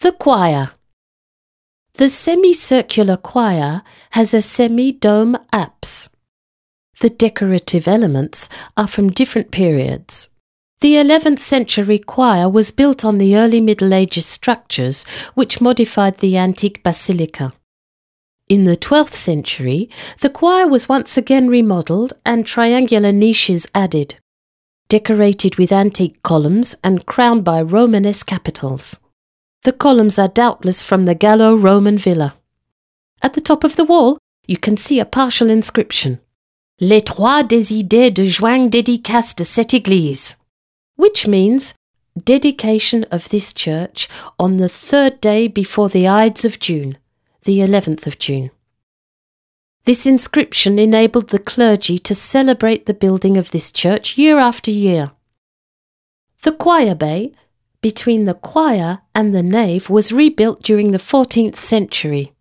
The choir. The semicircular choir has a semi-dome apse. The decorative elements are from different periods. The 11th century choir was built on the early Middle Ages structures which modified the antique basilica. In the 12th century, the choir was once again remodelled and triangular niches added, decorated with antique columns and crowned by Romanesque capitals. The columns are doubtless from the Gallo-Roman villa. At the top of the wall, you can see a partial inscription, Les trois des idées de joint dédicace de cette église, which means dedication of this church on the 3rd day before the Ides of June, the 11th of June. This inscription enabled the clergy to celebrate the building of this church year after year. The choir bay, between the choir and the nave, was rebuilt during the 14th century.